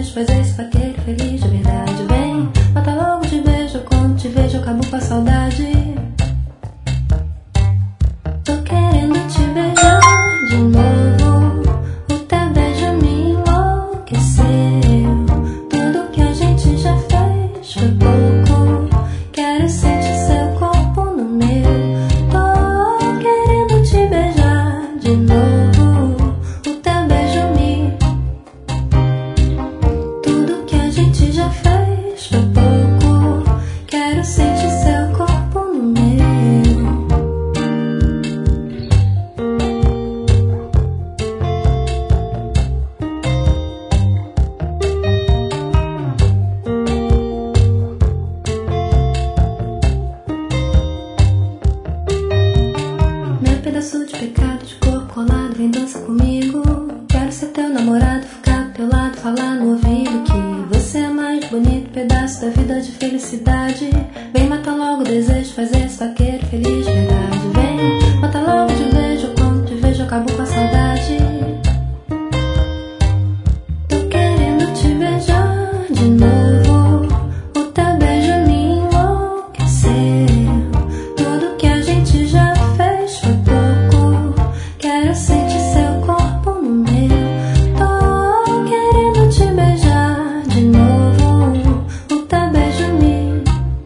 desejo, faz esse vaqueiro feliz de verdade. Vem, mata logo de beijo, quando te vejo eu acabo com a saudade. Tô querendo te beijar de novo, o teu beijo me enlouqueceu. Tudo que a gente já fez foi pouco, quero sentir seu corpo no meu. Tô querendo te beijar de novo, o teu beijo me... Tudo que a gente já fez foi pouco, quero sentir seu corpo no meu. Meu pedaço de pecado, de corpo colado, vem dança comigo. Quero ser teu namorado, ficar do teu lado, falar no ouvido que você é mais bonito pedaço da vida de felicidade. Vem, mata logo o desejo, faz esse vaqueiro feliz de verdade. Vem, mata logo de beijo, quando te vejo eu acabo com a saudade. Tô querendo te beijar de novo, o teu beijo me enlouqueceu. Tudo que a gente já fez foi pouco, quero sentir seu corpo no meu. Tô querendo te beijar de novo, o teu beijo me...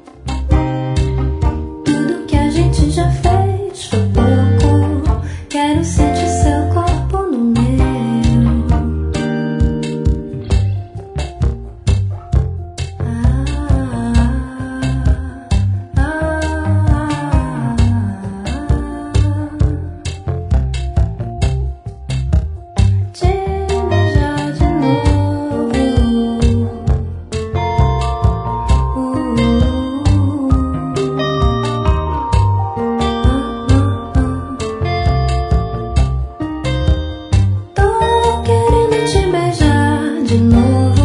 Tudo que a gente já fez foi pouco, quero sentir seu corpo no meu. Te beijar de novo. Tô querendo te beijar de novo.